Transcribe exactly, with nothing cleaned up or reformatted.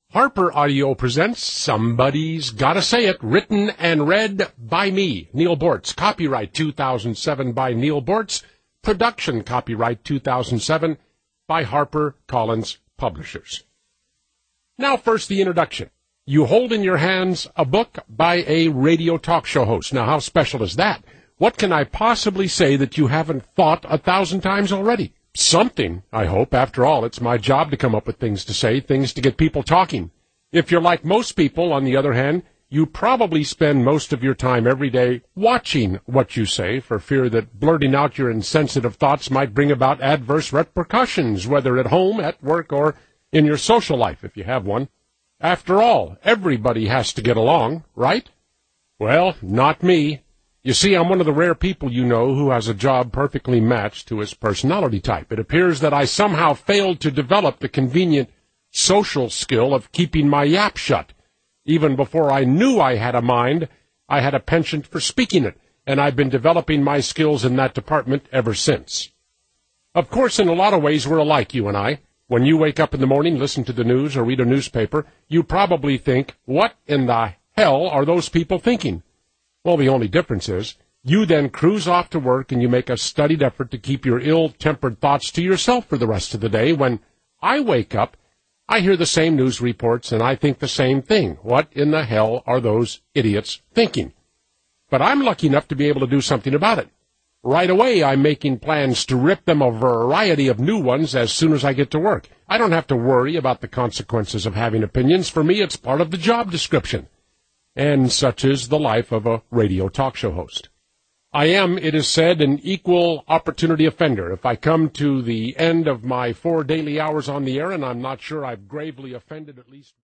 Harper Audio presents Somebody's Gotta Say It, written and read by me, Neil Bortz. Copyright two thousand seven by Neil Bortz. Production copyright two thousand seven by Harper Collins Publishers. Now first the introduction. You hold in your hands a book by a radio talk show host. Now how special is that? What can I possibly say that you haven't thought a thousand times already? Something, I hope. After all, it's my job to come up with things to say, things to get people talking. If you're like most people, on the other hand, you probably spend most of your time every day watching what you say for fear that blurting out your insensitive thoughts might bring about adverse repercussions, whether at home, at work, or in your social life, if you have one. After all, everybody has to get along, right? Well, not me. You see, I'm one of the rare people you know who has a job perfectly matched to his personality type. It appears that I somehow failed to develop the convenient social skill of keeping my yap shut. Even before I knew I had a mind, I had a penchant for speaking it, and I've been developing my skills in that department ever since. Of course, in a lot of ways, we're alike, you and I. When you wake up in the morning, listen to the news, or read a newspaper, you probably think, what in the hell are those people thinking? Well, the only difference is, you then cruise off to work and you make a studied effort to keep your ill-tempered thoughts to yourself for the rest of the day. When I wake up, I hear the same news reports and I think the same thing. What in the hell are those idiots thinking? But I'm lucky enough to be able to do something about it. Right away, I'm making plans to rip them a variety of new ones as soon as I get to work. I don't have to worry about the consequences of having opinions. For me, it's part of the job description. And such is the life of a radio talk show host. I am, it is said, an equal opportunity offender. If I come to the end of my four daily hours on the air and I'm not sure I've gravely offended at least